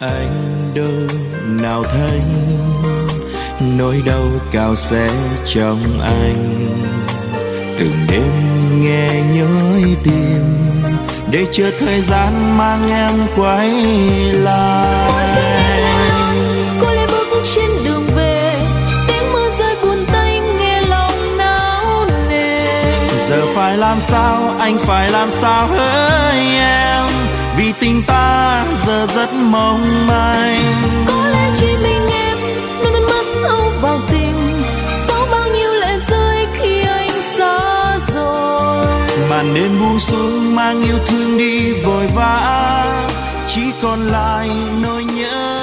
Anh đâu nào thấy nỗi đau cao sẽ trong anh, từng đêm nghe nhói tim để chờ thời gian mang em quay lại. Cô lê bước trên đường về, tiếng mưa rơi buồn tênh nghe lòng nao nề. Giờ phải làm sao, anh phải làm sao hỡi em, vì tình ta giờ rất mong manh. Có lẽ chỉ mình em nên nước mắt sâu vào tim, sau bao nhiêu lệ rơi khi anh xa rồi. Màn đêm buông xuống mang yêu thương đi vội vã, chỉ còn lại nỗi nhớ